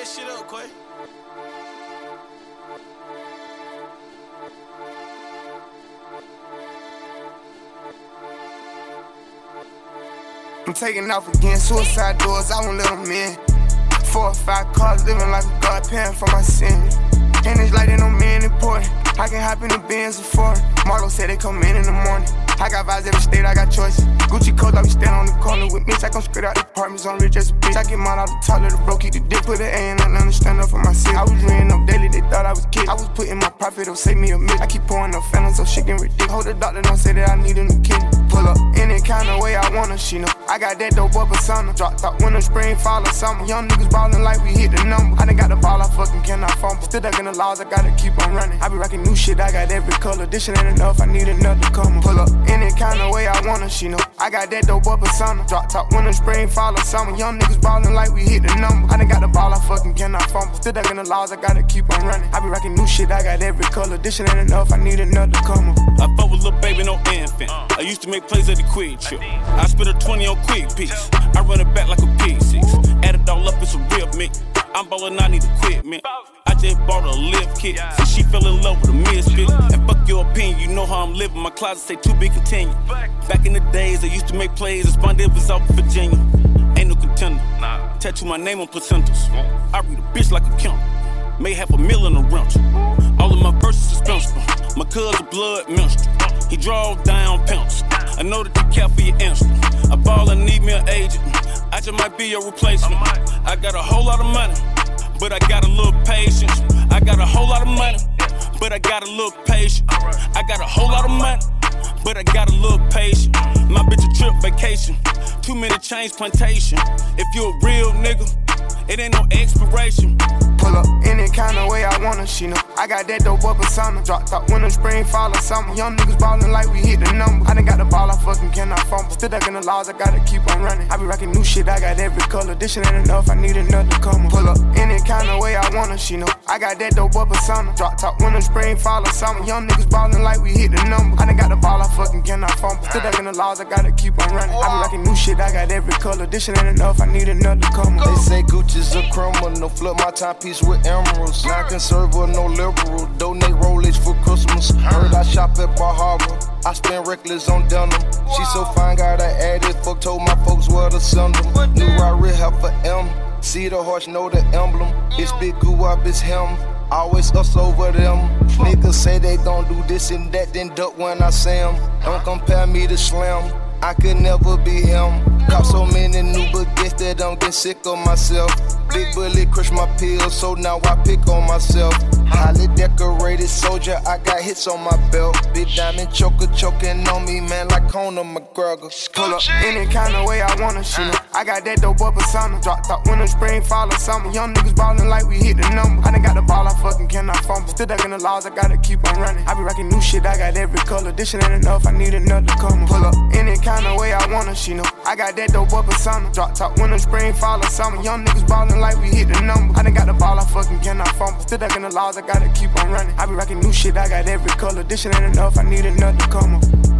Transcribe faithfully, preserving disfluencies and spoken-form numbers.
shit up, Quay. I'm taking off again, suicide doors, I won't let them in. Four or five cars, living like a god, paying for my sins. And it's like they know me ain't important. I can hop in the Benz or foreign. Marlo said they come in in the morning. I got vibes every state, I got choices. Gucci coat, I be standing on the corner with me. I come straight out the apartments, on rich as a bitch. I get mine out the toilet, the broke, keep the dick, put an A in and understand up for my city. I was reading up daily, they thought I was kid. I was putting my profit up, save me a mitt. I keep pouring up phantoms, so shit getting ridiculous. Hold the doctor, don't say that I need a new kid. Pull up any kind of way I want her, she know. I got that dope boy persona. Drop top winter, spring, fall, or summer. Young niggas ballin' like we hit the number. I done got the ball, I fucking cannot fumble. Still ducking the laws, I gotta keep on running. I be rocking new shit, I got every color. This shit ain't enough, I need another comer. Pull up any kind of way I want her, she know. I got that dope boy persona. Drop top winter, spring, fall, or summer. Young niggas ballin' like we hit the number. I done got the ball, I fucking cannot fumble. Still ducking the laws, I gotta keep on running. I be rocking new shit, I got every color. This shit ain't enough, I need another comer. I fuck with little baby, no infant. I used to make plays at the quick trip. I spit a twenty on quick piece. I run it back like a P six. Add it all up, it's a real mix. I'm ballin', I need equipment. I just bought a lift kit. So she fell in love with a misfit. And fuck your opinion, you know how I'm living. My closet say to be continued. Back in the days, I used to make plays. The Spondale was out in Virginia. Ain't no contender. Tattoo my name on placentas. I read a bitch like a count. May have a mill in a rental. All of my verses is principal. My cousin blood minstrel. He draws down pencils. I know that you care for your instrument. I ball and need me an agent. I just might be your replacement. I got a whole lot of money, but I got a little patience. I got a whole lot of money, but I got a little patience. I got a whole lot of money, but I got a little patience. My bitch a trip vacation. Too many chains plantation. If you a real nigga, it ain't no expiration. Pull up any kind of way I want her, she know. I got that dope boy persona. Drop top winter, spring, fall, or summer. Young niggas ballin' like we hit the number. I done got the ball, I fucking cannot fumble. Still ducking the laws, I gotta keep on running. I be rocking new shit, I got every color. This shit ain't enough, I need another comer. Pull up any kind of way I want her, she know. I got that dope boy persona. Drop top winter, spring, fall, or summer. Young niggas ballin' like we hit the number. I done got the ball, I fucking cannot fumble. Still ducking the laws, I gotta keep on running. I be rocking new shit, I got every color. This shit ain't enough, I need another comer. They say Gucci's a criminal. Flip my timepiece with emeralds. Not conservative, no liberal. Donate Rolex for Christmas. Heard I shop at Bar Harbor. I spend reckless on denim. She so fine, got her added. Fuck, told my folks where to send them. New Rari have for M. See the horse, know the emblem. It's big goo up, it's him. Always us over them. Niggas say they don't do this and that, then duck when I say 'em. Don't compare me to Slim. I could never be him. Cop so many new baguettes that I'm getting sick of myself. Big bullet crush my pills, so now I pick on myself. Highly decorated soldier, I got hits on my belt. Big diamond choker choking on me, man, like Conor McGregor. Pull up any kind of way I want her, she know. I got that dope boy persona. Drop top winter, spring, fall, or summer. Young niggas ballin' like we hit the number. I done got the ball, I fucking cannot fumble. Still ducking the laws, I gotta keep on running. I be rocking new shit, I got every color. This shit ain't enough, I need another comer. Pull up any kind of way I want her, she know. I got that dope boy persona. Drop top winter, spring, fall, or summer. Young niggas ballin' like we hit the number. I done got the ball, I fucking cannot fumble. Still ducking the laws, I gotta keep on running. I be rocking new shit, I got every color. This shit ain't enough, I need another comer.